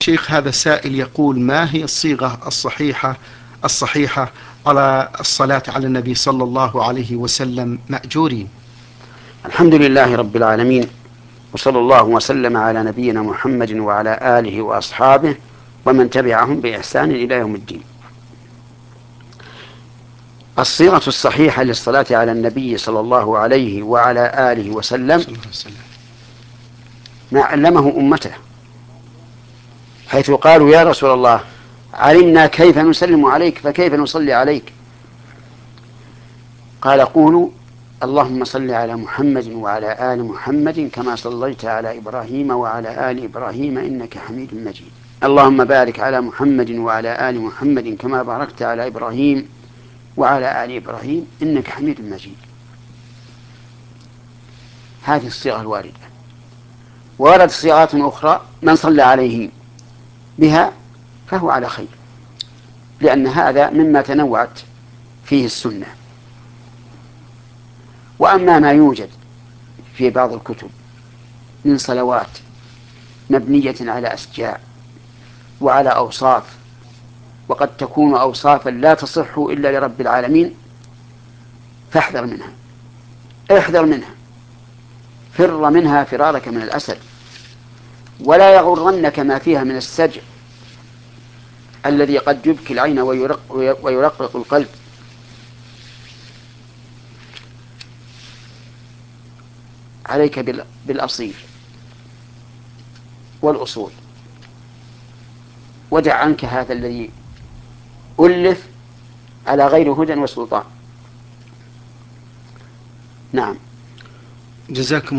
شيخ، هذا السائل يقول: ما هي الصيغة الصحيحة على الصلاة على النبي صلى الله عليه وسلم مأجورين؟ الحمد لله رب العالمين، وصلى الله وسلم على نبينا محمد وعلى آله وأصحابه ومن تبعهم بإحسان إلى يوم الدين. الصيغة الصحيحة للصلاة على النبي صلى الله عليه وعلى آله وسلم ما علمه أمته، حيث قالوا: يا رسول الله، علمنا كيف نسلم عليك فكيف نصلي عليك؟ قال: قولوا: اللهم صل على محمد وعلى آل محمد كما صليت على إبراهيم وعلى آل إبراهيم إنك حميد مجيد. اللهم بارك على محمد وعلى آل محمد كما باركت على إبراهيم وعلى آل إبراهيم إنك حميد مجيد. هذه الصيغة الواردة. وردت صيغات أخرى من صلى عليه بها فهو على خير، لأن هذا مما تنوعت فيه السنة. وأما ما يوجد في بعض الكتب من صلوات مبنية على أشجاع وعلى أوصاف، وقد تكون أوصافا لا تصح إلا لرب العالمين، فاحذر منها، احذر منها، فر منها فرارك من الأسد. ولا يغرنك ما فيها من السجع الذي قد يبكي العين ويرقق القلب. عليك بالأصيل والأصول، ودع عنك هذا الذي ألف على غير هدى وسلطان. نعم. جزاكم